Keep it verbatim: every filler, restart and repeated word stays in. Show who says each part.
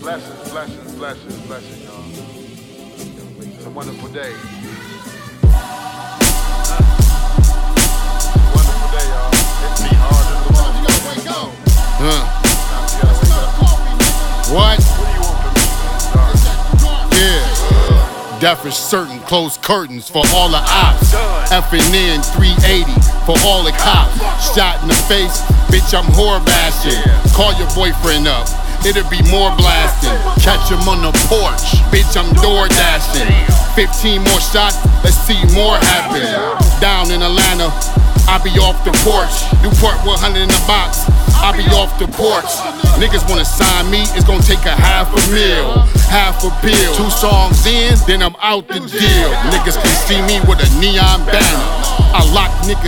Speaker 1: Blessings, blessings, blessings, blessings, y'all. It's a wonderful day. Wonderful day, y'all. Hit me hard in the mouth. You gotta wake up.
Speaker 2: Huh. What?
Speaker 1: What do you want from me?
Speaker 2: Yeah. Death is certain, close curtains for all the ops. Effing in three eighty for all the cops. Shot in the face, bitch, I'm whore bashing. Call your boyfriend up, it'll be more blasting. Catch him on the porch, bitch, I'm door dashing. fifteen more shots, let's see more happen. Down in Atlanta, I be off the porch. Newport one hundred in the box, I be off the porch. Niggas wanna sign me, it's gonna take a half a mil, half a bill. Two songs in, then I'm out the deal. Niggas can see me with a neon banner. I lock niggas